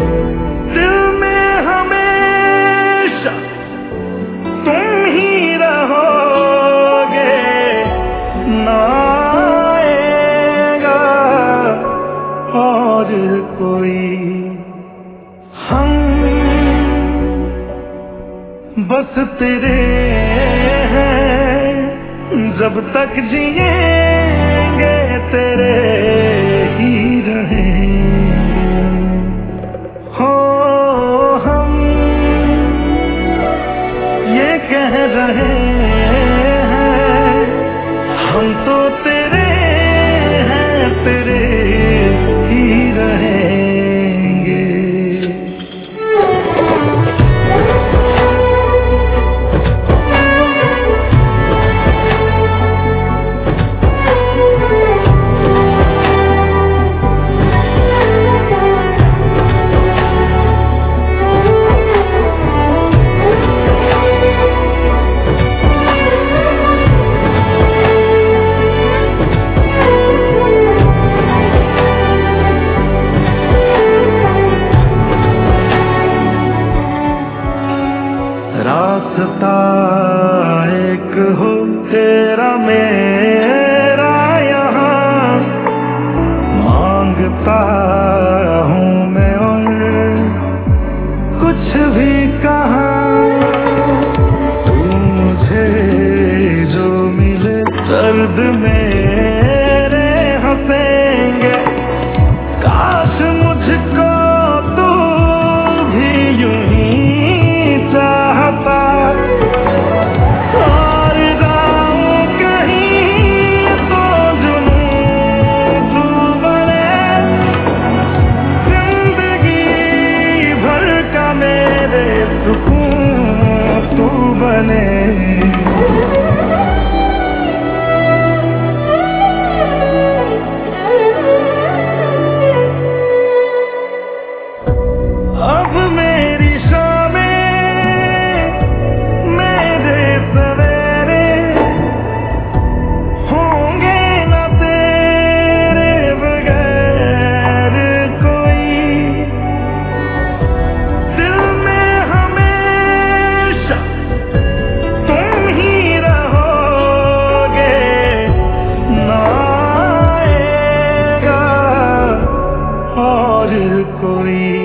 दिल में हमेशा तुम ही रहोगे, ना आएगा और कोई। हम बस तेरे हैं, जब तक जिएंगे तेरे ही रहेंगे। हो हम ये कह रहे हैं, हम तो तेरे हैं, तेरे ही रहेंगे। रास्ता एक हो तेरा मेरा यहाँ, मांगता हूँ मैं और कुछ भी कहाँ। तू मुझे जो मिले दर्द मेरे हंसेंगे, काश मुझको तू भी यूं ही चाहता। और जाऊं कहीं तो जुनूं तू बने, जिंदगी भर का मेरे सुकून तू बने। अब मेरी शामें, मेरे सवेरे होंगे न तेरे बगैर कोई। दिल में हमेशा तुम ही रहोगे, ना आएगा और कोई।